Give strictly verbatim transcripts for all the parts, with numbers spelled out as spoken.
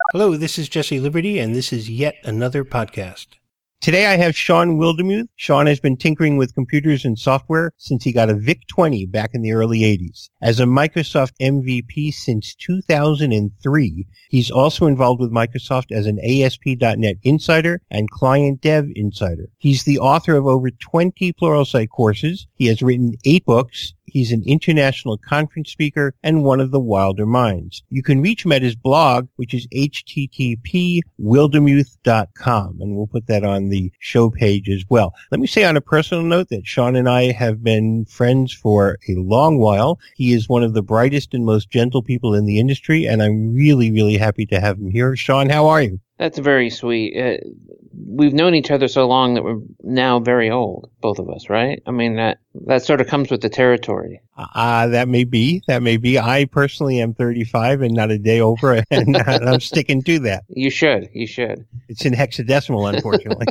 Hello, this is Jesse Liberty, and this is yet another podcast. Today I have Sean Wildermuth. Sean has been tinkering with computers and software since he got a V I C twenty back in the early eighties. As a Microsoft M V P since two thousand three, he's also involved with Microsoft as an A S P dot net insider and client dev insider. He's the author of over twenty Pluralsight courses. He has written eight books. He's an international conference speaker and one of the wilder minds. You can reach him at his blog, which is h t t p wildermuth dot com, and we'll put that on the show page as well. Let me say on a personal note that Sean and I have been friends for a long while. He is one of the brightest and most gentle people in the industry, and I'm really, really happy to have him here. Sean, how are you? That's very sweet. Uh, we've known each other so long that we're now very old, both of us, right? I mean, that that sort of comes with the territory. Uh, that may be. That may be. I personally am thirty-five and not a day over, and I'm sticking to that. You should. You should. It's in hexadecimal, unfortunately.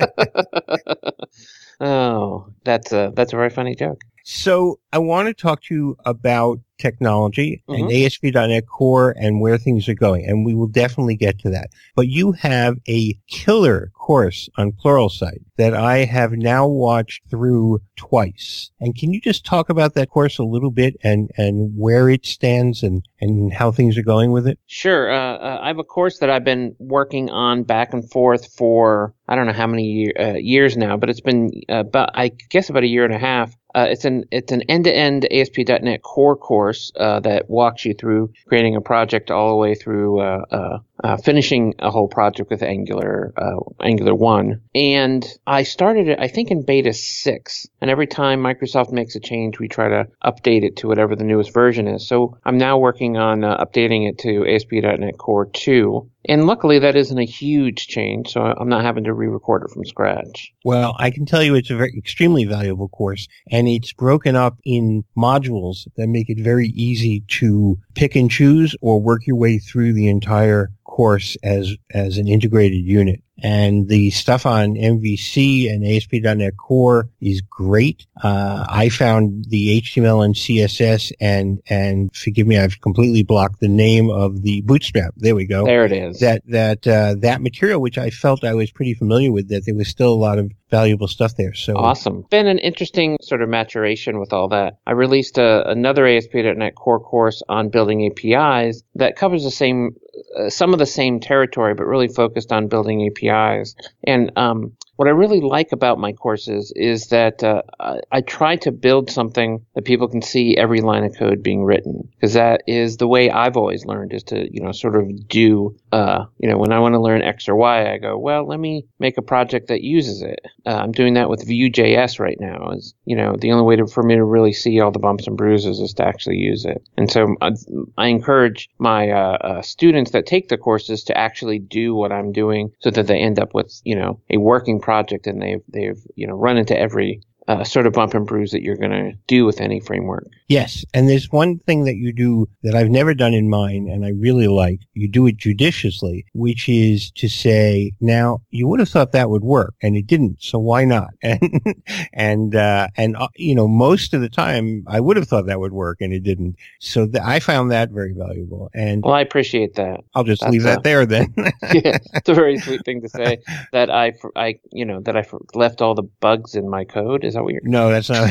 Oh, that's a, that's a very funny joke. So I want to talk to you about technology mm-hmm. and A S P dot net Core and where things are going, and we will definitely get to that. But you have a killer course on Pluralsight that I have now watched through twice. And can you just talk about that course a little bit and, and where it stands and, and how things are going with it? Sure. Uh, uh, I have a course that I've been working on back and forth for, I don't know how many year, uh, years now, but it's been uh, about, I guess about a year and a half. Uh, it's an it's an end-to-end A S P dot net Core course uh, that walks you through creating a project all the way through uh, uh, uh, finishing a whole project with Angular uh, Angular one. And I started it, I think, in beta six. And every time Microsoft makes a change, we try to update it to whatever the newest version is. So I'm now working on uh, updating it to A S P dot net Core two. And luckily, that isn't a huge change, so I'm not having to re-record it from scratch. Well, I can tell you it's a very extremely valuable course, and it's broken up in modules that make it very easy to pick and choose or work your way through the entire course as as an integrated unit. And the stuff on M V C and A S P dot net Core is great. Uh, I found the H T M L and C S S and, and forgive me, I've completely blocked the name of the Bootstrap. There we go. There it is. That, that, uh, that material, which I felt I was pretty familiar with, that there was still a lot of valuable stuff there. So awesome. Been an interesting sort of maturation with all that. I released a, another A S P dot net Core course on building A P Is that covers the same, uh, some of the same territory, but really focused on building A P Is. And um, what I really like about my courses is that uh, I, I try to build something that people can see every line of code being written, because that is the way I've always learned, is to, you know, sort of do, uh, you know, when I want to learn X or Y, I go, well, let me make a project that uses it. Uh, I'm doing that with Vue.js right now. Is, you know, the only way to, for me to really see all the bumps and bruises is to actually use it. And so I, I encourage my uh, uh, students that take the courses to actually do what I'm doing, so that they end up with, you know, a working project, and they've they've you know run into every uh, sort of bump and bruise that you're going to do with any framework. Yes, and there's one thing that you do that I've never done in mine, and I really like. You do it judiciously, which is to say, now you would have thought that would work, and it didn't. So why not? And and uh, and uh, you know, most of the time I would have thought that would work, and it didn't. So th- I found that very valuable. And well, I appreciate that. I'll just That's leave a, that there then. Yeah, it's a very sweet thing to say, that I I you know that I left all the bugs in my code. Is that what you're? No, that's not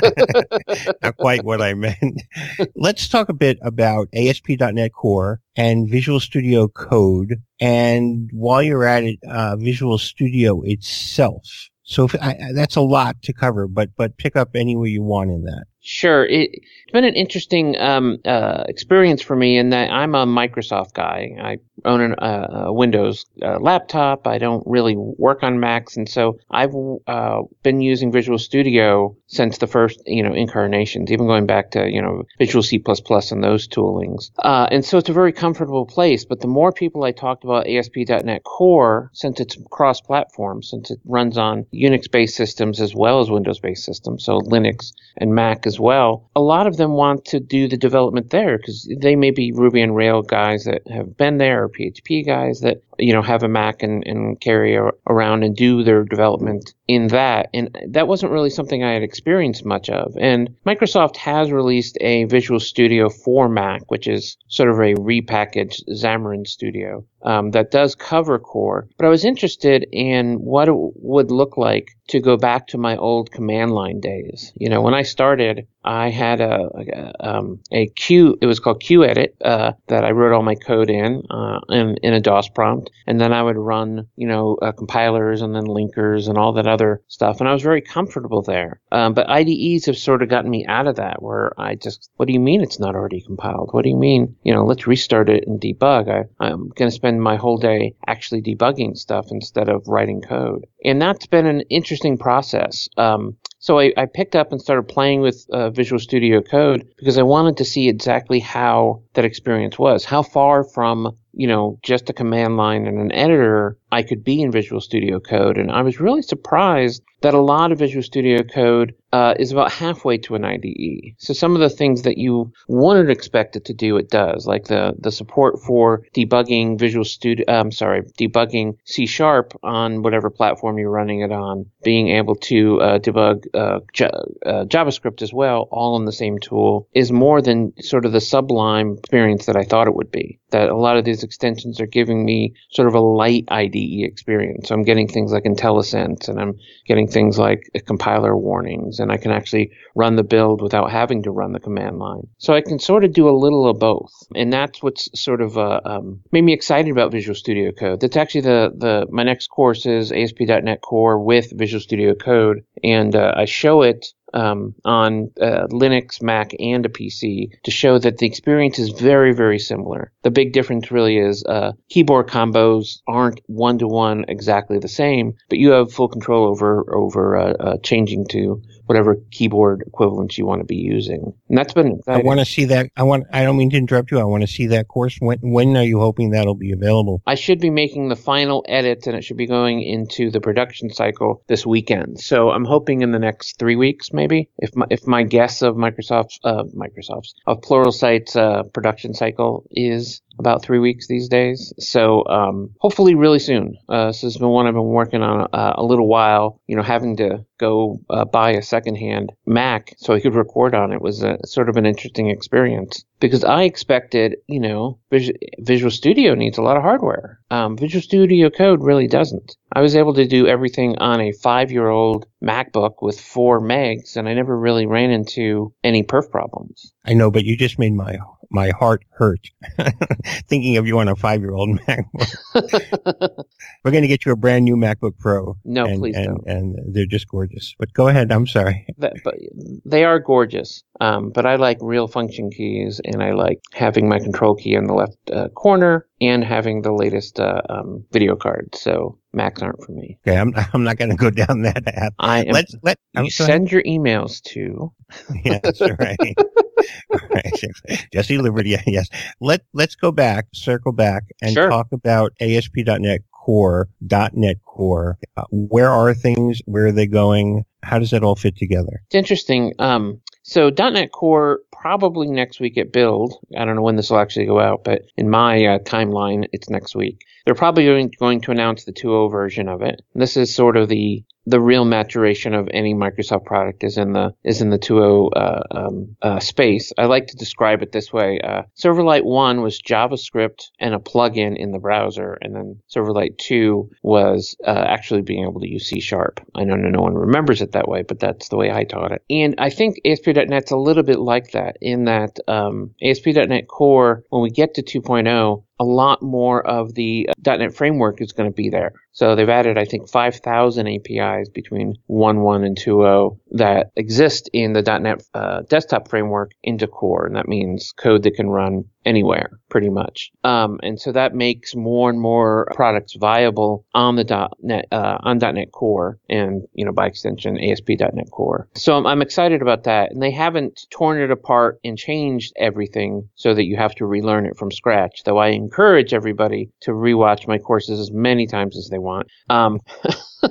not quite what I meant. Let's talk a bit about A S P dot net Core and Visual Studio Code, and while you're at it, uh, Visual Studio itself. So if, I, that's a lot to cover, but but pick up anywhere you want in that. Sure. It, it's been an interesting um, uh, experience for me in that I'm a Microsoft guy. I own an, uh, a Windows uh, laptop. I don't really work on Macs, and so I've uh, been using Visual Studio since the first, you know, incarnations, even going back to, you know, Visual C plus plus and those toolings. Uh, and so it's a very comfortable place. But the more people I talked about A S P dot net Core, since it's cross-platform, since it runs on Unix-based systems as well as Windows-based systems, so Linux and Mac as well, a lot of them want to do the development there because they may be Ruby on Rails guys that have been there or P H P guys that, you know, have a Mac and, and carry a, around and do their development in that. And that wasn't really something I had experienced much of. And Microsoft has released a Visual Studio for Mac, which is sort of a repackaged Xamarin Studio um, that does cover core. But I was interested in what it would look like to go back to my old command line days. You know, when I started, I had a a, um, a Q, it was called QEdit, uh, that I wrote all my code in, uh, in, in a DOS prompt. And then I would run, you know, uh, compilers and then linkers and all that other stuff. And I was very comfortable there. Um, but I D Es have sort of gotten me out of that where I just, what do you mean it's not already compiled? What do you mean, you know, let's restart it and debug. I, I'm going to spend my whole day actually debugging stuff instead of writing code. And that's been an interesting process. Um, So I, I picked up and started playing with uh, Visual Studio Code because I wanted to see exactly how that experience was, how far from, you know, just a command line and an editor I could be in Visual Studio Code. And I was really surprised that a lot of Visual Studio Code uh, is about halfway to an I D E. So some of the things that you wouldn't expect it to do, it does, like the, the support for debugging Visual Studio, I'm sorry, debugging C Sharp on whatever platform you're running it on, being able to uh, debug uh, J- uh, JavaScript as well, all in the same tool, is more than sort of the sublime experience that I thought it would be. That a lot of these extensions are giving me sort of a light I D E experience. So I'm getting things like IntelliSense, and I'm getting things like compiler warnings, and I can actually run the build without having to run the command line. So I can sort of do a little of both. And that's what's sort of uh, um, made me excited about Visual Studio Code. That's actually the, the my next course is A S P dot net Core with Visual Studio Code. And uh, I show it Um, on uh, Linux, Mac, and a P C to show that the experience is very, very similar. The big difference really is uh, keyboard combos aren't one-to-one exactly the same, but you have full control over over uh, uh, changing to whatever keyboard equivalents you want to be using. And that's been exciting. I want to see that. I want. I don't mean to interrupt you. I want to see that course. When when are you hoping that'll be available? I should be making the final edits, and it should be going into the production cycle this weekend. So I'm hoping in the next three weeks, maybe, if my, if my guess of Microsoft's uh, Microsoft's of Pluralsight's uh, production cycle is about three weeks these days. So um, hopefully really soon. Uh, this has been one I've been working on uh, a little while. You know, having to go uh, buy a secondhand Mac so I could record on it was a, sort of an interesting experience because I expected, you know, Vis- Visual Studio needs a lot of hardware. Um, Visual Studio Code really doesn't. I was able to do everything on a five-year-old MacBook with four megs, and I never really ran into any perf problems. I know, but you just made my my heart hurt thinking of you on a five-year-old MacBook. We're going to get you a brand new MacBook Pro. No, and, please and, don't. And they're just gorgeous. But go ahead. I'm sorry. That, but they are gorgeous. Um, but I like real function keys, and I like having my control key in the left uh, corner and having the latest uh, um, video card. So Macs aren't for me. Okay, I'm I'm not going to go down that path. I am, Let's let you I'm send your emails to. Yes, right. Right. Jesse Liberty. Yes. Let Let's go back, circle back, and Sure. talk about A S P dot net Core, .NET Core. Uh, where are things? Where are they going? How does that all fit together? It's interesting. Um, so .NET Core probably next week at Build. I don't know when this will actually go out, but in my uh, timeline, it's next week. They're probably going, going to announce the two point oh version of it. This is sort of the the real maturation of any Microsoft product is in the is in the two point oh uh, um, uh, space. I like to describe it this way: uh, Silverlight one was JavaScript and a plugin in the browser, and then Silverlight two was uh, actually being able to use C Sharp. I know no one remembers it that way, but that's the way I taught it. And I think A S P dot net's a little bit like that in that um, A S P dot net Core, when we get to two point oh, a lot more of the .NET framework is going to be there. So they've added, I think, five thousand A P Is between one point one and two point oh that exist in the .NET uh, desktop framework into Core. And that means code that can run anywhere, pretty much. Um, and so that makes more and more products viable on the .NET, uh, on .NET Core and, you know, by extension, A S P dot net Core. So I'm, I'm excited about that. And they haven't torn it apart and changed everything so that you have to relearn it from scratch, though I encourage everybody to rewatch my courses as many times as they want. Um,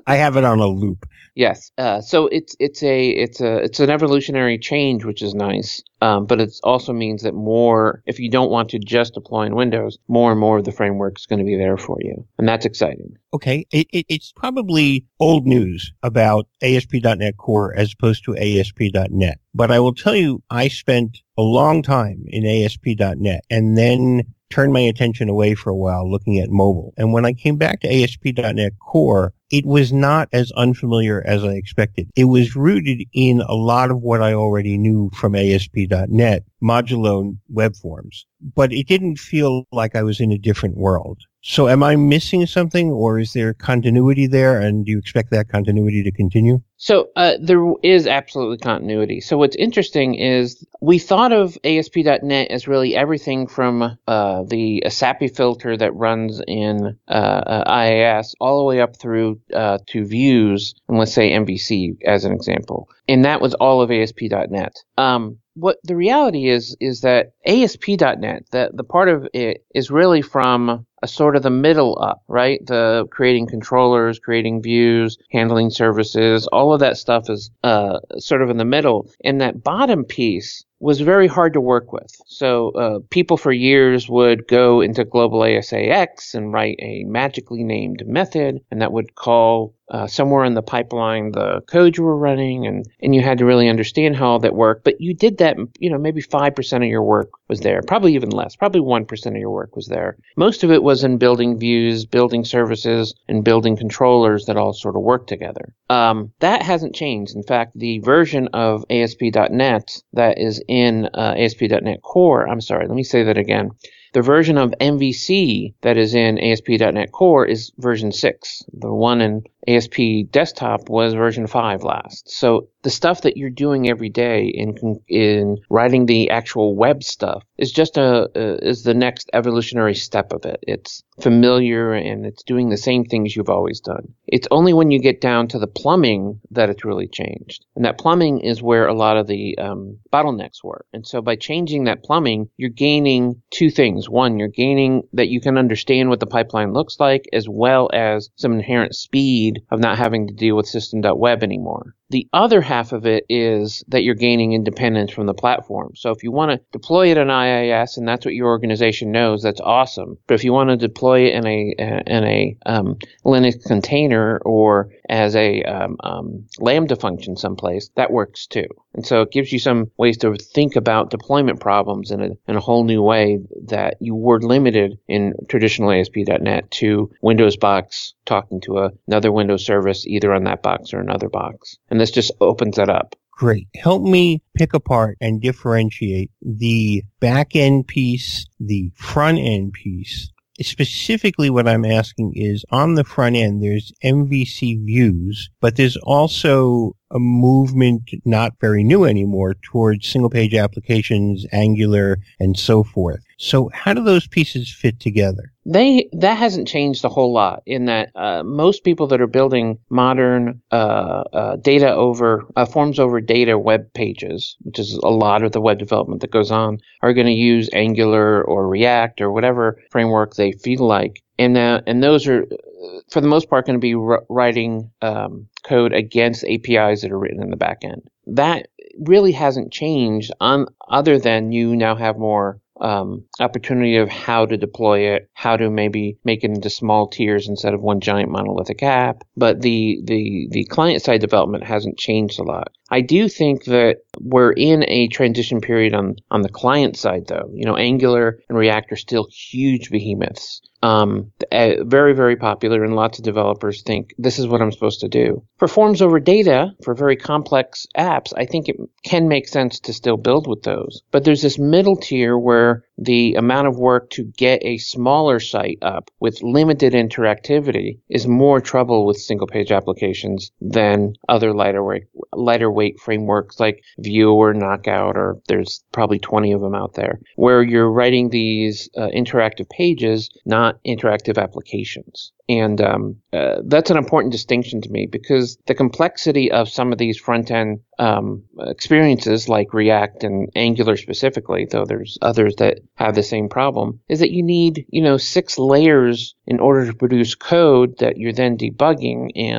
I have it on a loop. Yes. Uh, so it's it's a it's a it's an evolutionary change, which is nice. Um, but it also means that more, if you don't want to just deploy in Windows, more and more of the framework is going to be there for you, and that's exciting. Okay, it, it, it's probably old news about A S P dot net Core as opposed to A S P dot net. But I will tell you, I spent a long time in A S P dot net and then turned my attention away for a while looking at mobile. And when I came back to A S P dot net Core, it was not as unfamiliar as I expected. It was rooted in a lot of what I already knew from A S P dot net, modulo web forms, but it didn't feel like I was in a different world. So am I missing something, or is there continuity there, and do you expect that continuity to continue? So uh, there is absolutely continuity. So what's interesting is we thought of A S P dot net as really everything from uh, the A S A P I filter that runs in uh, uh, I I S all the way up through uh, to views, and let's say M V C as an example. And that was all of A S P dot net. Um, what the reality is, is that A S P dot net, the, the part of it is really from a sort of the middle up, right? The creating controllers, creating views, handling services, all of that stuff is uh, sort of in the middle. And that bottom piece was very hard to work with. So uh, people for years would go into Global A S A X and write a magically named method, and that would call uh, somewhere in the pipeline the code you were running, and, and you had to really understand how all that worked. But you did that, you know, maybe five percent of your work was there, probably even less, probably one percent of your work was there. Most of it was in building views, building services, and building controllers that all sort of work together. Um, that hasn't changed. In fact, the version of A S P dot net that is in uh, A S P dot net Core, I'm sorry, let me say that again. The version of M V C that is in A S P dot net Core is version six. The one in A S P Desktop was version five last. So the stuff that you're doing every day in in writing the actual web stuff is just a, a is the next evolutionary step of it. It's familiar and it's doing the same things you've always done. It's only when you get down to the plumbing that it's really changed. And that plumbing is where a lot of the um, bottlenecks were. And so by changing that plumbing, you're gaining two things. One, you're gaining that you can understand what the pipeline looks like, as well as some inherent speed of not having to deal with system dot web anymore. The other half of it is that you're gaining independence from the platform. So if you want to deploy it in I I S and that's what your organization knows, that's awesome. But if you want to deploy it in a in a um, Linux container or as a um, um, Lambda function someplace, that works too. And so it gives you some ways to think about deployment problems in a in a whole new way that you were limited in traditional A S P dot net to Windows box talking to a, another Windows service either on that box or another box. And this just opens that up. Great. Help me pick apart and differentiate the back-end piece, the front-end piece. Specifically, what I'm asking is, on the front end, there's M V C views, but there's also a movement, not very new anymore, towards single-page applications, Angular, and so forth. So how do those pieces fit together? They that hasn't changed a whole lot in that uh, most people that are building modern uh, uh, data over uh, forms over data web pages, which is a lot of the web development that goes on, are going to use Angular or React or whatever framework they feel like, and uh, and those are for the most part going to be r- writing um, code against A P Is that are written in the back end. That really hasn't changed, on other than you now have more Um, opportunity of how to deploy it, how to maybe make it into small tiers instead of one giant monolithic app. But the, the, the client-side development hasn't changed a lot. I do think that we're in a transition period on, on the client side, though. You know, Angular and React are still huge behemoths. Um, uh, very, very popular, and lots of developers think this is what I'm supposed to do. For forms over data, for very complex apps, I think it can make sense to still build with those. But there's this middle tier where the amount of work to get a smaller site up with limited interactivity is more trouble with single-page applications than other lighter weight, lighter weight frameworks like Vue or Knockout, or there's probably twenty of them out there, where you're writing these uh, interactive pages, not interactive applications. And um, uh, that's an important distinction to me, because the complexity of some of these front-end um, experiences like React and Angular specifically, though there's others that have the same problem, is that you need, you know, six layers in order to produce code that you're then debugging. And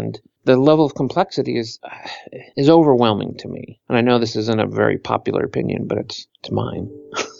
the level of complexity is is overwhelming to me. And I know this isn't a very popular opinion, but it's it's mine.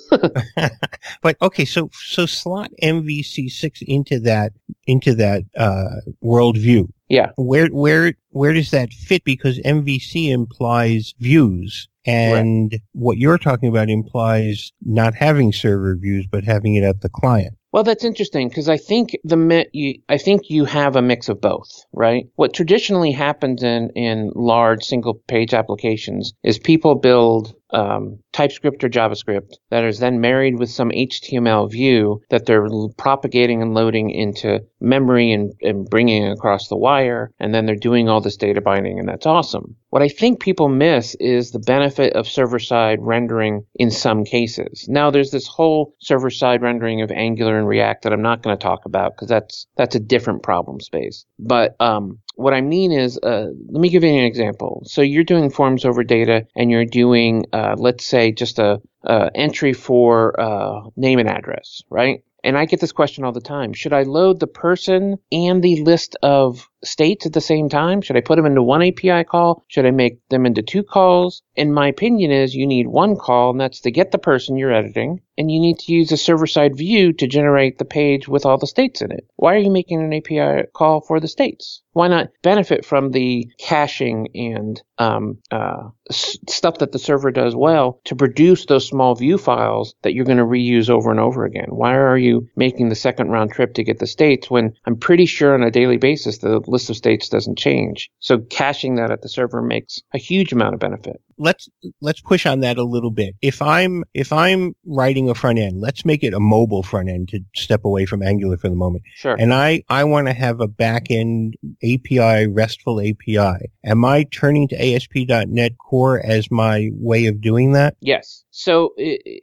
But okay, so so slot M V C six into that into that uh, worldview. Yeah. Where where where does that fit? Because M V C implies views, and right. what you're talking about implies not having server views, but having it at the client. Well, that's interesting because I think the you, I think you have a mix of both, right? What traditionally happens in, in large single page applications is people build um, TypeScript or JavaScript that is then married with some H T M L view that they're propagating and loading into memory and, and bringing it across the wire, and then they're doing all this data binding, and that's awesome. What I think people miss is the benefit of server-side rendering in some cases. Now, there's this whole server-side rendering of Angular and React that I'm not going to talk about because that's that's a different problem space. But um, what I mean is, uh, let me give you an example. So you're doing forms over data, and you're doing, uh, let's say, just a, a entry for uh, name and address, right? And I get this question all the time. Should I load the person and the list of states at the same time? Should I put them into one A P I call? Should I make them into two calls? And my opinion is you need one call, and that's to get the person you're editing, and you need to use a server-side view to generate the page with all the states in it. Why are you making an A P I call for the states? Why not benefit from the caching and um, uh, s- stuff that the server does well to produce those small view files that you're going to reuse over and over again? Why are you making the second round trip to get the states when I'm pretty sure on a daily basis the list of states doesn't change? So caching that at the server makes a huge amount of benefit. Let's let's push on that a little bit. If I'm if I'm writing a front end, let's make it a mobile front end to step away from Angular for the moment. Sure. And I, I want to have a back end A P I, RESTful A P I. Am I turning to A S P dot net Core as my way of doing that? Yes. So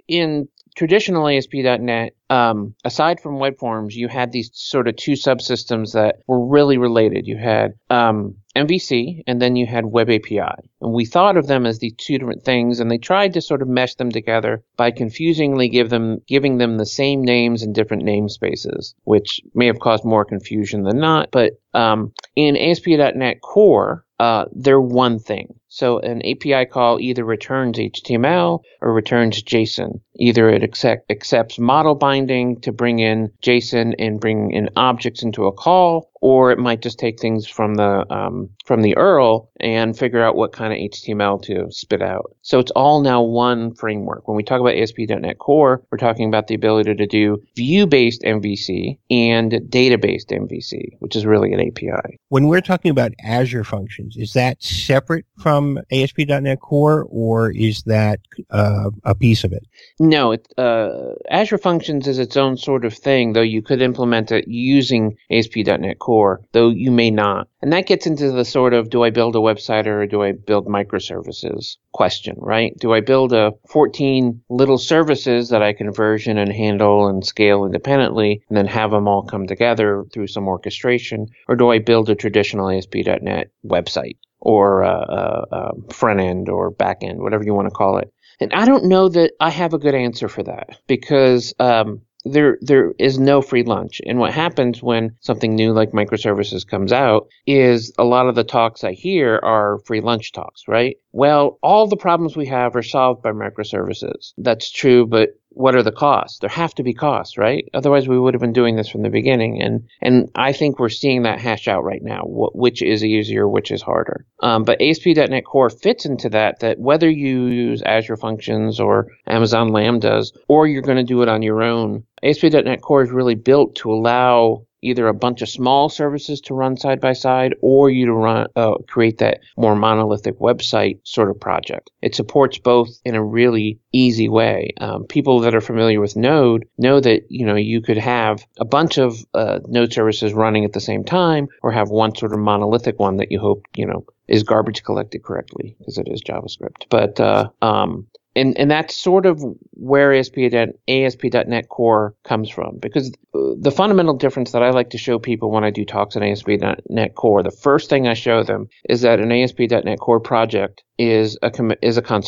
in traditional A S P dot net, um, aside from web forms, you had these sort of two subsystems that were really related. You had um, M V C, and then you had Web A P I. And we thought of them as these two different things, and they tried to sort of mesh them together by confusingly give them, giving them the same names in different namespaces, which may have caused more confusion than not. But um, in A S P dot net Core, uh, they're one thing. So an A P I call either returns H T M L or returns JSON. Either it accept, accepts model binding to bring in JSON and bring in objects into a call, or it might just take things from the um, from the U R L and figure out what kind of H T M L to spit out. So it's all now one framework. When we talk about A S P dot net Core, we're talking about the ability to do view-based M V C and data-based M V C, which is really an A P I. When we're talking about Azure Functions, is that separate from A S P dot net Core, or is that uh, a piece of it? No, it, uh, Azure Functions is its own sort of thing, though you could implement it using A S P dot net Core, though you may not. And that gets into the sort of, do I build a website or do I build microservices question, right? Do I build a fourteen little services that I can version and handle and scale independently and then have them all come together through some orchestration? Or do I build a traditional A S P dot net website or a, a, a front end or back end, whatever you want to call it? And I don't know that I have a good answer for that because um, there there is no free lunch. And what happens when something new like microservices comes out is a lot of the talks I hear are free lunch talks, right? Well, all the problems we have are solved by microservices. That's true, but what are the costs? There have to be costs, right? Otherwise, we would have been doing this from the beginning. And and I think we're seeing that hash out right now, wh- which is easier, which is harder. Um, but A S P dot net Core fits into that, that whether you use Azure Functions or Amazon Lambdas, or you're going to do it on your own, A S P dot net Core is really built to allow either a bunch of small services to run side by side, or you to run uh, create that more monolithic website sort of project. It supports both in a really easy way. Um, people that are familiar with Node know that you know you could have a bunch of uh, Node services running at the same time, or have one sort of monolithic one that you hope you know is garbage collected correctly because it is JavaScript. But uh, um, And and that's sort of where A S P dot net Core comes from, because the fundamental difference that I like to show people when I do talks on A S P dot net Core, the first thing I show them is that an A S P dot net Core project is a is a console app.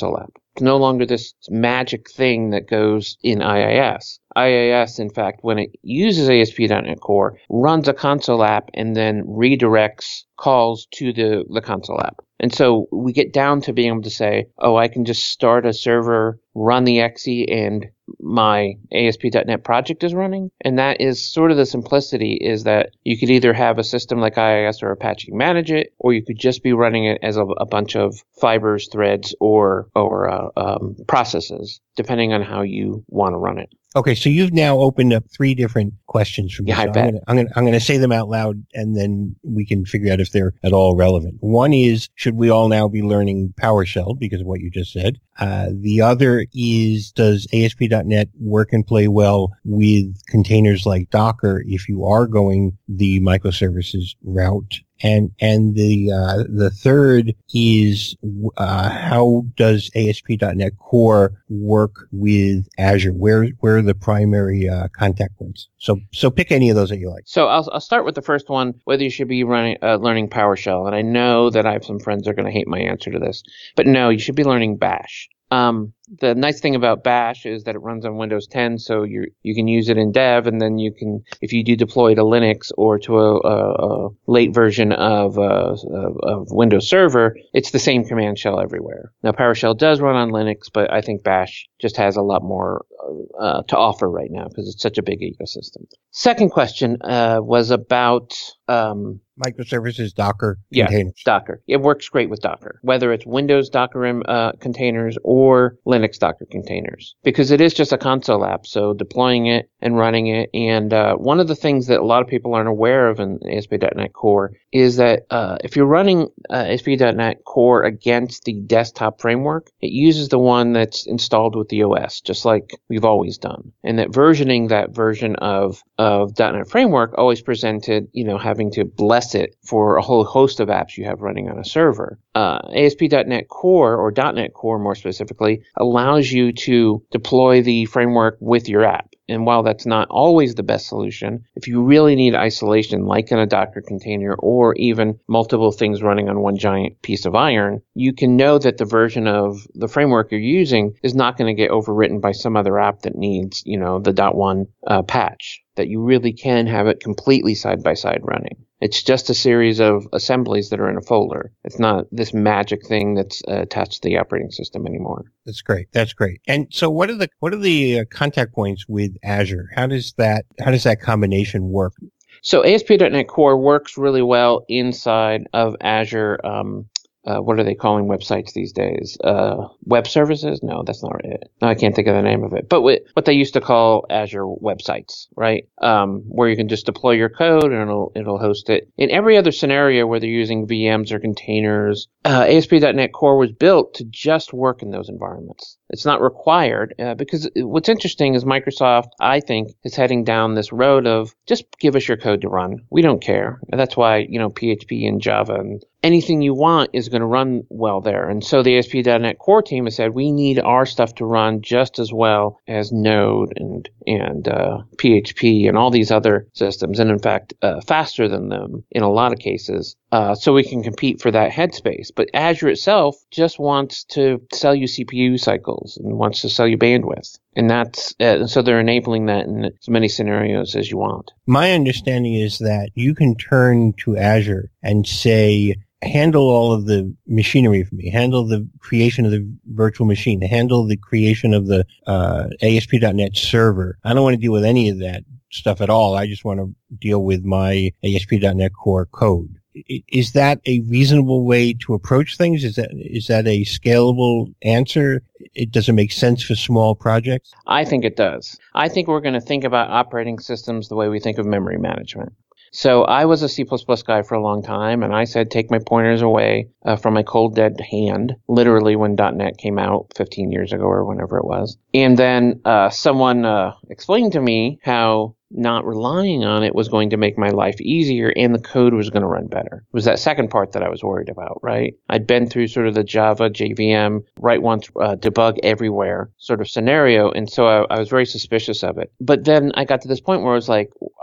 It's no longer this magic thing that goes in I I S. I I S, in fact, when it uses A S P dot NET Core, runs a console app and then redirects calls to the, the console app. And so we get down to being able to say, oh, I can just start a server, run the X E, and my A S P dot NET project is running. And that is sort of the simplicity, is that you could either have a system like I I S or Apache manage it, or you could just be running it as a, a bunch of fibers, threads, or, or uh, um, processes, depending on how you want to run it. Okay, so you've now opened up three different questions for me. Yeah, I so bet. I'm gonna, I'm gonna, I'm gonna say them out loud, and then we can figure out if they're at all relevant. One is, should we all now be learning PowerShell because of what you just said? Uh, the other is, does A S P dot NET work and play well with containers like Docker if you are going the microservices route? And, and the, uh, the third is, uh, how does A S P dot NET Core work with Azure? Where, where are the primary, uh, contact points? So, so pick any of those that you like. So I'll, I'll start with the first one, whether you should be running, uh, learning PowerShell. And I know that I have some friends that are going to hate my answer to this, but no, you should be learning Bash. Um, the nice thing about Bash is that it runs on Windows ten, so you you can use it in dev, and then you can, if you do deploy to Linux or to a, a, a late version of, uh, of of Windows Server, it's the same command shell everywhere. Now PowerShell does run on Linux, but I think Bash just has a lot more uh, to offer right now because it's such a big ecosystem. Second question uh, was about um, microservices, Docker, yeah, containers. Docker. It works great with Docker, whether it's Windows Docker uh, containers or Linux Docker containers, because it is just a console app. So deploying it and running it. And uh, one of the things that a lot of people aren't aware of in A S P dot NET Core is that uh, if you're running uh, A S P dot NET Core against the desktop framework, it uses the one that's installed with the O S, just like we've always done. And that versioning that version of of .NET Framework always presented, you know, having to bless it for a whole host of apps you have running on a server. Uh, A S P dot NET Core, or .NET Core more specifically, allows you to deploy the framework with your app. And while that's not always the best solution, if you really need isolation, like in a Docker container or even multiple things running on one giant piece of iron, you can know that the version of the framework you're using is not going to get overwritten by some other app that needs, you know, the .one uh, patch, that you really can have it completely side by side running. It's just a series of assemblies that are in a folder. It's not this magic thing that's uh, attached to the operating system anymore. That's great. That's great. And so, what are the what are the uh, contact points with Azure? How does that how does that combination work? So A S P dot NET Core works really well inside of Azure. Um, Uh, what are they calling websites these days? Uh, web services? No, that's not it. No, I can't think of the name of it. But what, what they used to call Azure websites, right? Um, where you can just deploy your code and it'll, it'll host it. In every other scenario where they're using V Ms or containers, uh, A S P dot NET Core was built to just work in those environments. It's not required, uh, because what's interesting is Microsoft, I think, is heading down this road of just give us your code to run. We don't care. And that's why, you know, P H P and Java and anything you want is going to run well there. And so the A S P dot NET Core team has said, we need our stuff to run just as well as Node and, and, uh, P H P and all these other systems. And in fact, uh, faster than them in a lot of cases. Uh, so we can compete for that headspace. But Azure itself just wants to sell you C P U cycles and wants to sell you bandwidth. And that's, uh, so they're enabling that in as many scenarios as you want. My understanding is that you can turn to Azure and say, handle all of the machinery for me, handle the creation of the virtual machine, handle the creation of the uh, A S P dot NET server. I don't want to deal with any of that stuff at all. I just want to deal with my A S P dot NET Core code. Is that a reasonable way to approach things? Is that is that a scalable answer? It doesn't make sense for small projects? I think it does. I think we're going to think about operating systems the way we think of memory management. So I was a C plus plus guy for a long time, and I said, take my pointers away uh, from my cold, dead hand, literally when .NET came out fifteen years ago or whenever it was. And then uh, someone uh, explained to me how not relying on it was going to make my life easier and the code was going to run better. It was that second part that I was worried about, right? I'd been through sort of the Java, J V M, write once, uh, debug everywhere sort of scenario, and so I, I was very suspicious of it. But then I got to this point where I was like,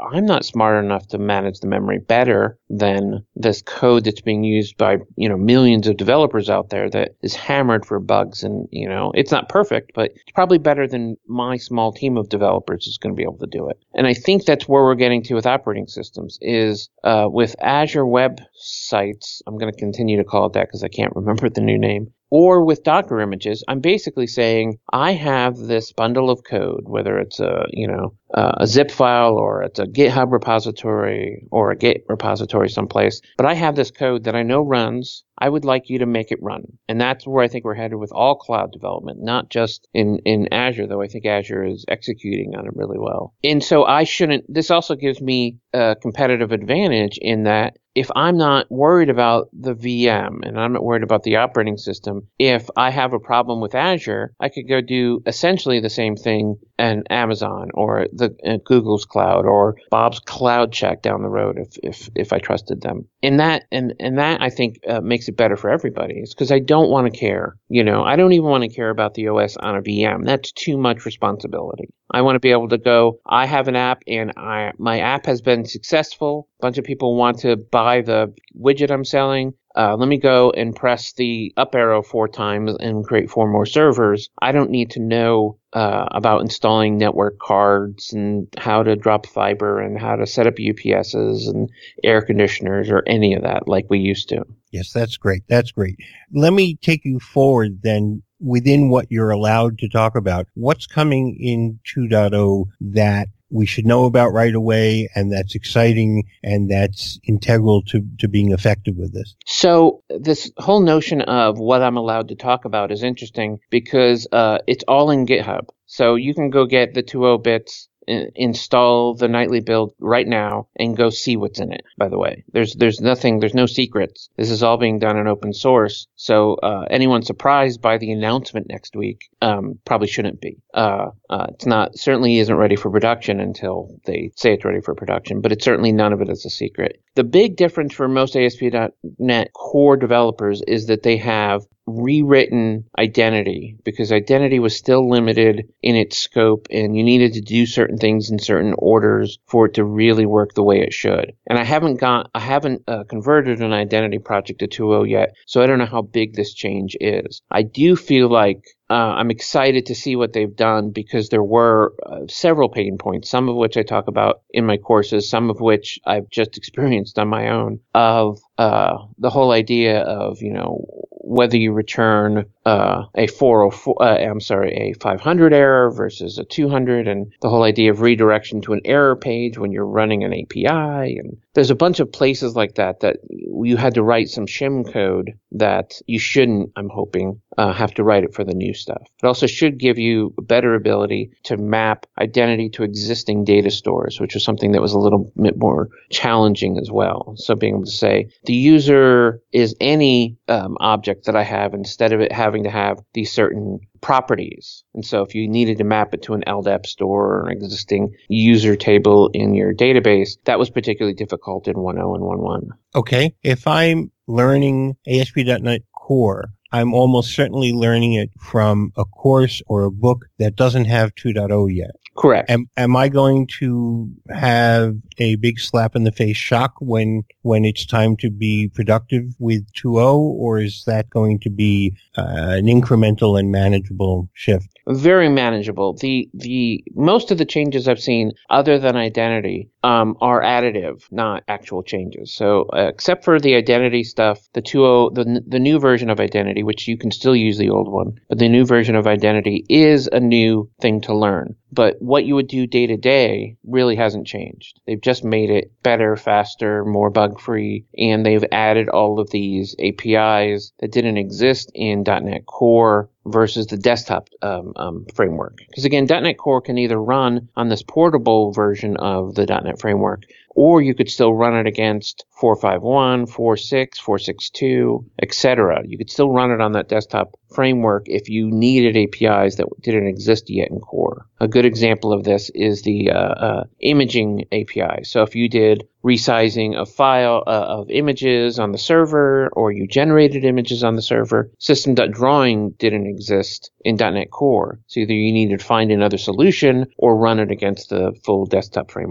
I'm not smart enough to manage the memory better than this code that's being used by, you know, millions of developers out there that is hammered for bugs. And, you know, it's not perfect, but it's probably better than my small team of developers is going to be able to do it. And I think that's where we're getting to with operating systems is uh, with Azure Web Sites. I'm going to continue to call it that because I can't remember the new name. Or with Docker images, I'm basically saying I have this bundle of code, whether it's a, you know, uh, a zip file or it's a GitHub repository or a Git repository someplace, but I have this code that I know runs. I would like you to make it run. And that's where I think we're headed with all cloud development, not just in, in Azure, though I think Azure is executing on it really well. And so I shouldn't, this also gives me a competitive advantage in that if I'm not worried about the V M and I'm not worried about the operating system, if I have a problem with Azure, I could go do essentially the same thing in Amazon or the uh, Google's cloud or Bob's Cloud Check down the road if if if I trusted them. And that and and that I think uh, makes it better for everybody. It's because I don't want to care. You know, I don't even want to care about the O S on a V M. That's too much responsibility. I want to be able to go, I have an app and I my app has been successful. A bunch of people want to buy the widget I'm selling. Uh, let me go and press the up arrow four times and create four more servers. I don't need to know uh, about installing network cards and how to drop fiber and how to set up U P Ss and air conditioners or any of that like we used to. Yes, that's great. That's great. Let me take you forward then within what you're allowed to talk about. What's coming in two point oh that we should know about right away and that's exciting and that's integral to, to being effective with this? So this whole notion of what I'm allowed to talk about is interesting because uh, it's all in GitHub. So you can go get the two point oh bits, install the nightly build right now and go see what's in it. By the way, there's there's nothing, there's no secrets. This is all being done in open source. So uh, anyone surprised by the announcement next week um, probably shouldn't be. Uh, uh, it's not certainly isn't ready for production until they say it's ready for production, but it's certainly none of it is a secret. The big difference for most A S P dot net core developers is that they have rewritten identity because identity was still limited in its scope and you needed to do certain things in certain orders for it to really work the way it should. And I haven't got, I haven't uh, converted an identity project to two point oh yet, so I don't know how big this change is. I do feel like Uh, I'm excited to see what they've done because there were uh, several pain points, some of which I talk about in my courses, some of which I've just experienced on my own, of uh, the whole idea of, you know, whether you return uh, a four oh four, uh, I'm sorry, a five hundred error versus a two hundred, and the whole idea of redirection to an error page when you're running an A P I. And there's a bunch of places like that that you had to write some shim code that you shouldn't, I'm hoping, uh, have to write it for the new stuff. It also should give you a better ability to map identity to existing data stores, which was something that was a little bit more challenging as well. So being able to say the user is any um, object that I have instead of it having to have these certain properties. And so if you needed to map it to an L D A P store or an existing user table in your database, that was particularly difficult in one point oh and one point one. Okay. If I'm learning A S P dot net Core, I'm almost certainly learning it from a course or a book that doesn't have two point oh yet. Correct. Am, am I going to have a big slap in the face shock when when it's time to be productive with two point oh, or is that going to be uh, an incremental and manageable shift? Very manageable. The the most of the changes I've seen, other than identity, um, are additive, not actual changes. So uh, except for the identity stuff, the two point oh, the the new version of identity, which you can still use the old one, but the new version of identity is a new thing to learn. But what you would do day to day really hasn't changed. They've just made it better, faster, more bug free, and they've added all of these A P Is that didn't exist in .NET Core versus the desktop um, um, framework. Because again, .NET Core can either run on this portable version of the .NET framework, or you could still run it against four five one, four six, four six two, et cetera. You could still run it on that desktop framework if you needed A P Is that didn't exist yet in Core. A good example of this is the uh, uh, imaging A P I. So if you did resizing of file uh, of images on the server, or you generated images on the server, system.drawing didn't exist in .NET Core. So either you needed to find another solution or run it against the full desktop framework.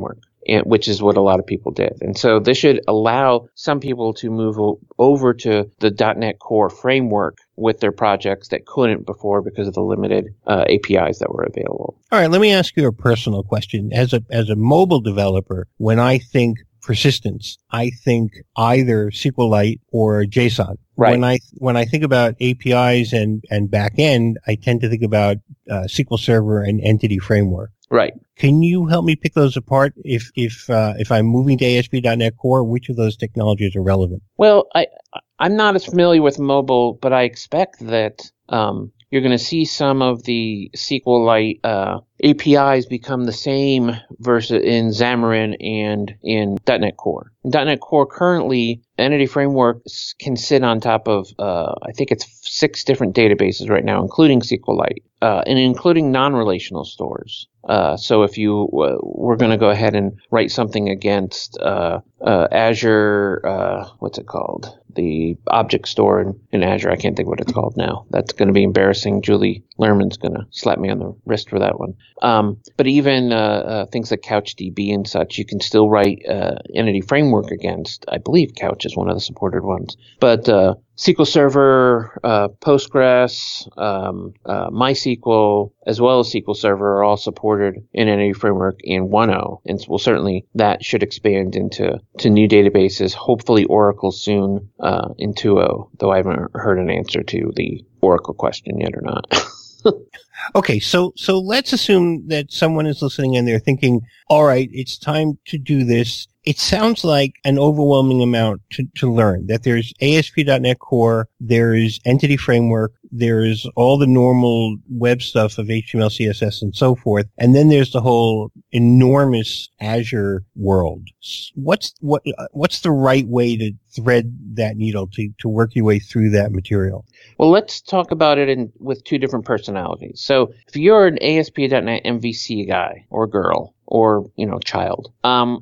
and, which is what a lot of people did. And so this should allow some people to move o- over to the dot net Core framework with their projects that couldn't before because of the limited uh, A P Is that were available. All right, let me ask you a personal question. As a as a mobile developer, when I think persistence, I think either SQLite or JSON. Right. When I when I think about A P Is and and back end, I tend to think about uh, S Q L Server and Entity Framework. Right. Can you help me pick those apart? If if uh, if I'm moving to A S P dot net Core, which of those technologies are relevant? Well, I I'm not as familiar with mobile, but I expect that um, you're going to see some of the SQLite uh, A P Is become the same versus in Xamarin and in dot net Core. In dot net Core currently, Entity Framework can sit on top of, uh, I think it's six different databases right now, including SQLite, uh, and including non-relational stores. Uh, so if you uh, we're going to go ahead and write something against uh, uh, Azure, uh, what's it called? The object store in, in Azure. I can't think what it's called now. That's going to be embarrassing. Julie Lerman's going to slap me on the wrist for that one. Um, but even uh, uh, things like CouchDB and such, you can still write uh, Entity Framework against. I believe Couch is one of the supported ones. But uh, S Q L Server, uh, Postgres, um, uh, MySQL, as well as S Q L Server are all supported in Entity Framework in one point oh. And well, certainly that should expand into to new databases, hopefully Oracle soon uh, in two point oh, though I haven't heard an answer to the Oracle question yet or not. Okay, so so let's assume that someone is listening and they're thinking, all right, it's time to do this. It sounds like an overwhelming amount to, to learn, that there's A S P dot net Core, there's Entity Framework, there's all the normal web stuff of H T M L, C S S, and so forth, and then there's the whole enormous Azure world. What's what what's the right way to thread that needle to, to work your way through that material? Well, let's talk about it in with two different personalities. So if you're an A S P dot net M V C guy or girl, or, you know, child, um,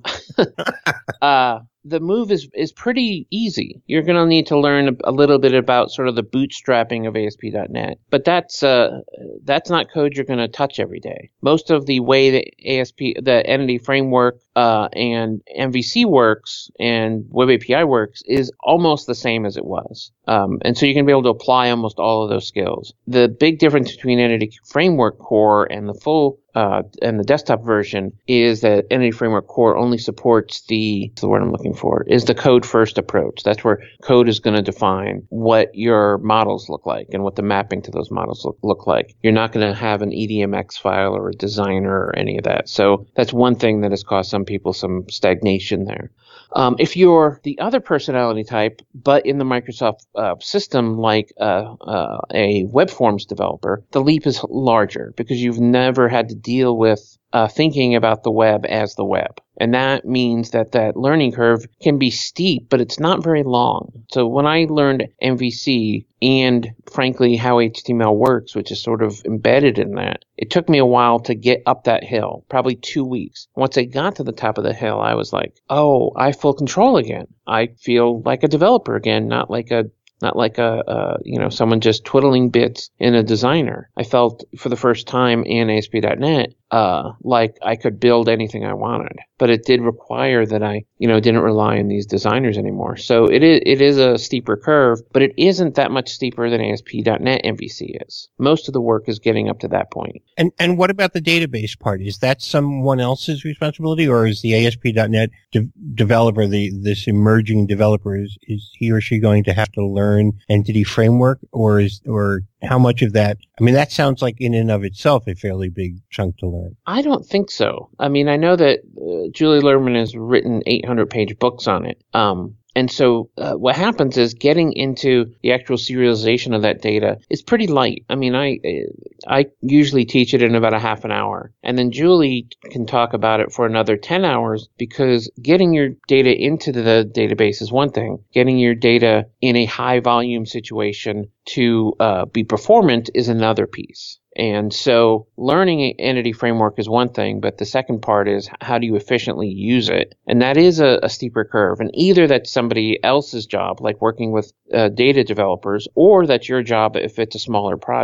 uh, the move is, is pretty easy. You're going to need to learn a, a little bit about sort of the bootstrapping of A S P dot net, but that's, uh, that's not code you're going to touch every day. Most of the way that A S P, the Entity Framework, uh, and M V C works and Web A P I works is almost the same as it was. Um, and so you're going to be able to apply almost all of those skills. The big difference between Entity Framework Core and the full Uh, and the desktop version is that Entity Framework Core only supports the, the word I'm looking for, is the code first approach. That's where code is going to define what your models look like and what the mapping to those models look, look like. You're not going to have an E D M X file or a designer or any of that. So that's one thing that has caused some people some stagnation there. Um, if you're the other personality type, but in the Microsoft uh, system, like uh, uh, a web forms developer, the leap is larger because you've never had to deal with uh, thinking about the web as the web. And that means that that learning curve can be steep, but it's not very long. So when I learned M V C and, frankly, how H T M L works, which is sort of embedded in that, it took me a while to get up that hill, probably two weeks. Once I got to the top of the hill, I was like, oh, I have full control again. I feel like a developer again, not like a Not like a, uh, you know, someone just twiddling bits in a designer. I felt for the first time in A S P dot net, uh, like I could build anything I wanted. But it did require that I, you know, didn't rely on these designers anymore. So it is, it is a steeper curve, but it isn't that much steeper than A S P dot net M V C is. Most of the work is getting up to that point. And and what about the database part? Is that someone else's responsibility, or is the A S P dot net de- developer, the this emerging developer, is, is he or she going to have to learn Entity Framework, or is or how much of that? I mean, that sounds like in and of itself a fairly big chunk to learn. I don't think so. I mean, I know that uh, Julie Lerman has written eight hundred page books on it. Um, And so uh, what happens is getting into the actual serialization of that data is pretty light. I mean, I I usually teach it in about a half an hour. And then Julie can talk about it for another ten hours, because getting your data into the database is one thing. Getting your data in a high volume situation to uh, be performant is another piece. And so learning Entity Framework is one thing, but the second part is how do you efficiently use it? And that is a, a steeper curve. And either that's somebody else's job, like working with uh, data developers, or that's your job if it's a smaller project.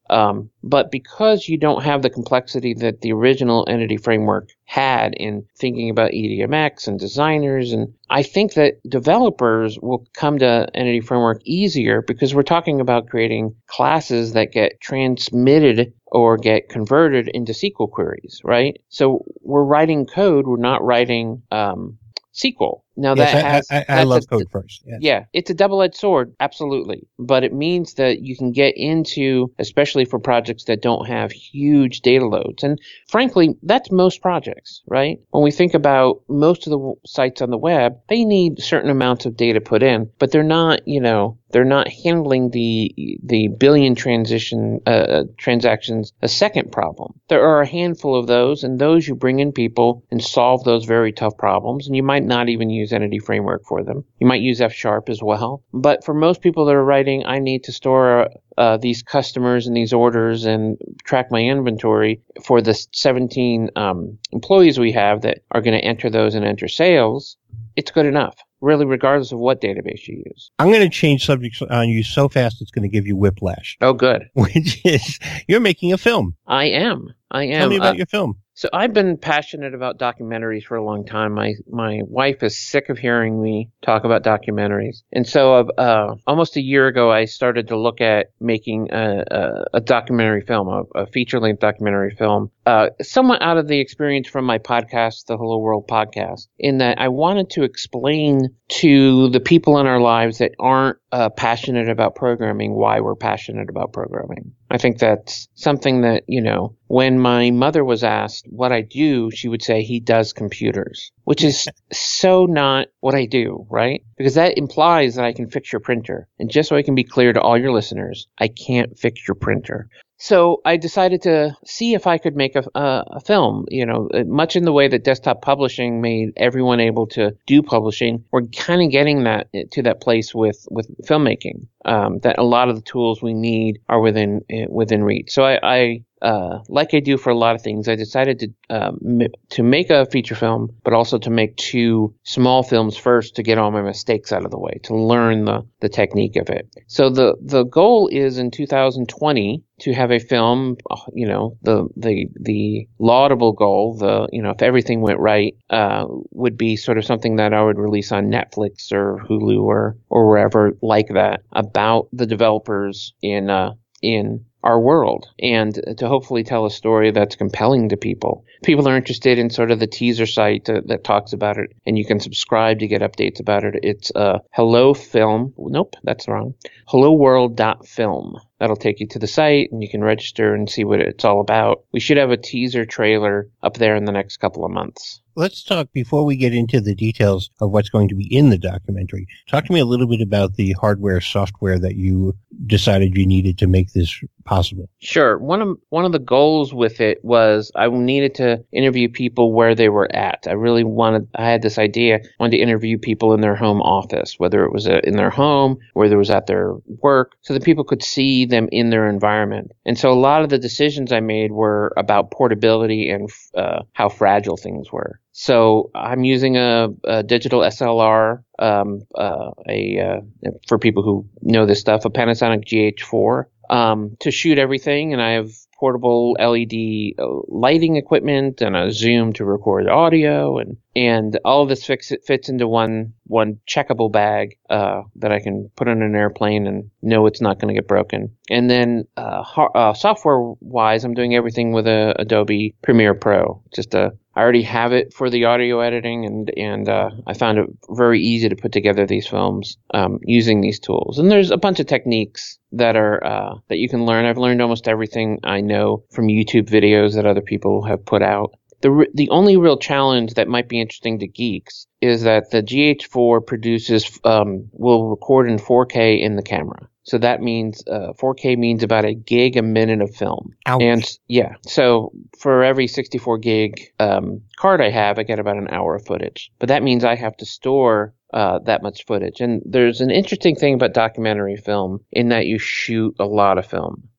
Um, but because you don't have the complexity that the original Entity Framework had in thinking about E D M X and designers, and I think that developers will come to Entity Framework easier because we're talking about creating classes that get transmitted or get converted into S Q L queries, right? So we're writing code, we're not writing um, S Q L. Now yes, that I, has I, I love a, code first. Yes. Yeah, it's a double-edged sword, absolutely. But it means that you can get into, especially for projects that don't have huge data loads. And frankly, that's most projects, right? When we think about most of the sites on the web, they need certain amounts of data put in, but they're not, you know, they're not handling the the billion transition uh, transactions a second problem. There are a handful of those, and those you bring in people and solve those very tough problems, and you might not even use Entity Framework for them. You might use F Sharp as well. But for most people that are writing, I need to store uh, these customers and these orders and track my inventory for the seventeen um, employees we have that are going to enter those and enter sales, it's good enough, really, regardless of what database you use. I'm going to change subjects on you so fast it's going to give you whiplash. Oh, good. Which is, you're making a film. I am. I am. Tell me about uh, your film. So I've been passionate about documentaries for a long time. My my wife is sick of hearing me talk about documentaries. And so uh, almost a year ago, I started to look at making a, a, a documentary film, a, a feature-length documentary film, uh, somewhat out of the experience from my podcast, the Hello World podcast, in that I wanted to explain to the people in our lives that aren't uh, passionate about programming why we're passionate about programming. I think that's something that, you know, when my mother was asked what I do, she would say he does computers, which is so not what I do, right? Because that implies that I can fix your printer. And just so I can be clear to all your listeners, I can't fix your printer. So I decided to see if I could make a, a, a film, you know, much in the way that desktop publishing made everyone able to do publishing. We're kind of getting that to that place with, with filmmaking, um, that a lot of the tools we need are within, within reach. So I, I Uh, like I do for a lot of things, I decided to um, m- to make a feature film, but also to make two small films first to get all my mistakes out of the way, to learn the, the technique of it. So the, the goal is in two thousand twenty to have a film, you know, the the the laudable goal, the you know, if everything went right, uh, would be sort of something that I would release on Netflix or Hulu or or wherever like that about the developers in uh, in our world, and to hopefully tell a story that's compelling to people. People are interested in sort of the teaser site uh, that talks about it, and you can subscribe to get updates about it. It's uh, Hello Film. Nope, that's wrong. hello world dot film. That'll take you to the site, and you can register and see what it's all about. We should have a teaser trailer up there in the next couple of months. Let's talk, before we get into the details of what's going to be in the documentary, talk to me a little bit about the hardware, software that you decided you needed to make this possible. Sure. One of one of the goals with it was I needed to interview people where they were at. I really wanted, I had this idea, I wanted to interview people in their home office, whether it was in their home, whether it was at their work, so that people could see them in their environment. And so a lot of the decisions I made were about portability and uh, how fragile things were. So I'm using a, a digital S L R, um, uh, a uh, for people who know this stuff, a Panasonic G H four, um, to shoot everything, and I have portable L E D lighting equipment and a Zoom to record audio, and and all of this fix, it fits into one one checkable bag uh, that I can put on an airplane and know it's not going to get broken. And then uh, uh, software-wise, I'm doing everything with a Adobe Premiere Pro. Just a I already have it for the audio editing, and and uh, I found it very easy to put together these films um, using these tools. And there's a bunch of techniques that are uh, that you can learn. I've learned almost everything I know from YouTube videos that other people have put out. The re- the only real challenge that might be interesting to geeks is that the G H four produces um, will record in four K in the camera. So that means uh, four K means about a gig a minute of film. Ouch. And yeah, so for every sixty-four gig um, card I have, I get about an hour of footage. But that means I have to store uh, that much footage. And there's an interesting thing about documentary film in that you shoot a lot of film.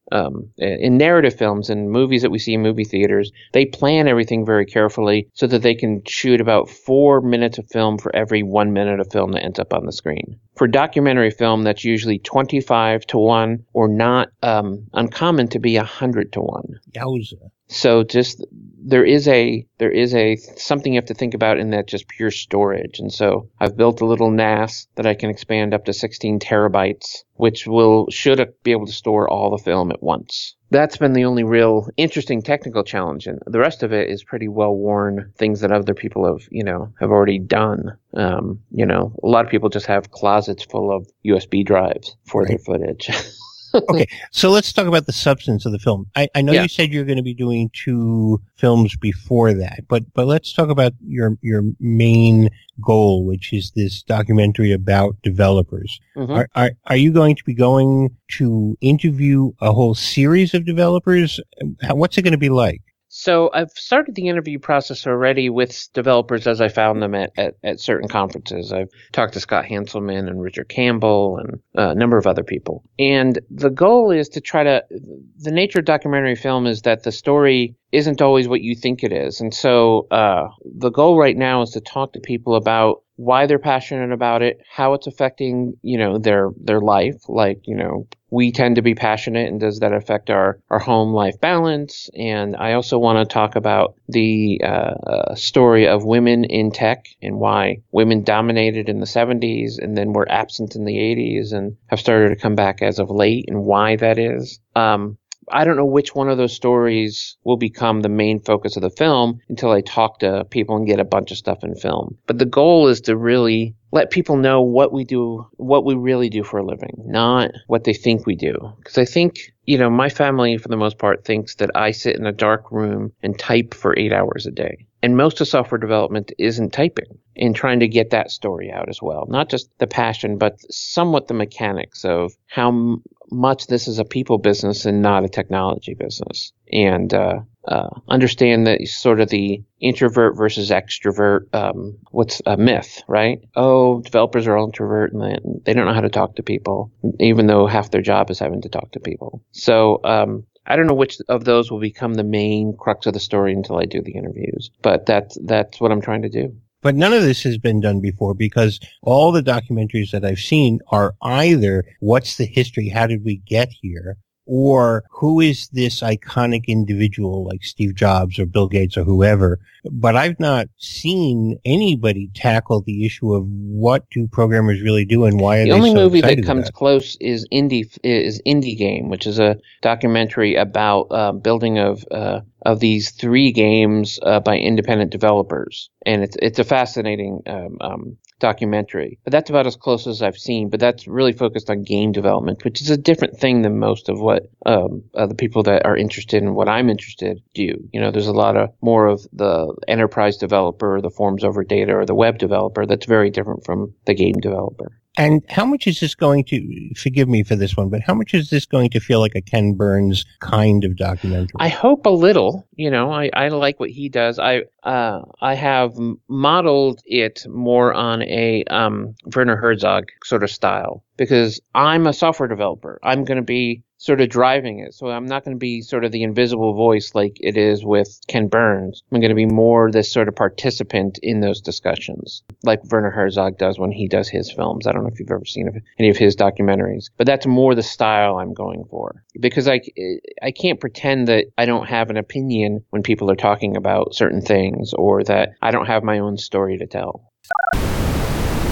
um, in narrative films and movies that we see in movie theaters, they plan everything very carefully so that they can shoot about four minutes of film for every one minute of film that ends up on the screen. For documentary film, that's usually twenty-five to one, or not um, uncommon to be one hundred to one. Yowza. So just there is a there is a something you have to think about in that just pure storage. And so I've built a little N A S that I can expand up to sixteen terabytes, which will should be able to store all the film at once. That's been the only real interesting technical challenge, and the rest of it is pretty well worn things that other people have, you know, have already done. Um, you know, a lot of people just have closets full of U S B drives for right. their footage. Okay, so let's talk about the substance of the film. I, I know yeah. you said you're going to be doing two films before that, but but let's talk about your your main goal, which is this documentary about developers. Mm-hmm. Are, are are you going to be going to interview a whole series of developers? What's it going to be like? So I've started the interview process already with developers as I found them at, at, at certain conferences. I've talked to Scott Hanselman and Richard Campbell and uh, a number of other people. And the goal is to try to – the nature of documentary film is that the story isn't always what you think it is. And so uh, the goal right now is to talk to people about why they're passionate about it, how it's affecting, you know, their their life. Like, you know, we tend to be passionate, and does that affect our, our home life balance? And I also want to talk about the uh, story of women in tech and why women dominated in the seventies and then were absent in the eighties and have started to come back as of late, and why that is. Um, I don't know which one of those stories will become the main focus of the film until I talk to people and get a bunch of stuff in film. But the goal is to really let people know what we do, what we really do for a living, not what they think we do. Because I think, you know, my family, for the most part, thinks that I sit in a dark room and type for eight hours a day. And most of software development isn't typing, and trying to get that story out as well. Not just the passion, but somewhat the mechanics of how m- much this is a people business and not a technology business. And uh, uh, understand that sort of the introvert versus extrovert, um, what's a myth, right? Oh, developers are all introvert and they, they don't know how to talk to people, even though half their job is having to talk to people. So um, I don't know which of those will become the main crux of the story until I do the interviews, but that's, that's what I'm trying to do. But none of this has been done before, because all the documentaries that I've seen are either what's the history, how did we get here, or who is this iconic individual like Steve Jobs or Bill Gates or whoever. But I've not seen anybody tackle the issue of what do programmers really do and why are the they so excited. The only movie that comes about? close is Indie is Indie Game, which is a documentary about uh, building of uh, of these three games uh, by independent developers, and it's it's a fascinating um, um, documentary. But that's about as close as I've seen. But that's really focused on game development, which is a different thing than most of what um, uh, the people that are interested in what I'm interested do. You know, there's a lot of more of the enterprise developer, the forms over data, or the web developer that's very different from the game developer. And how much is this going to, forgive me for this one, but how much is this going to feel like a Ken Burns kind of documentary? I hope a little. You know, I, I like what he does. I uh, I have modeled it more on a um, Werner Herzog sort of style, because I'm a software developer. I'm going to be sort of driving it. So I'm not going to be sort of the invisible voice like it is with Ken Burns. I'm going to be more this sort of participant in those discussions, like Werner Herzog does when he does his films. I don't know if you've ever seen any of his documentaries, but that's more the style I'm going for, because I, I can't pretend that I don't have an opinion when people are talking about certain things, or that I don't have my own story to tell.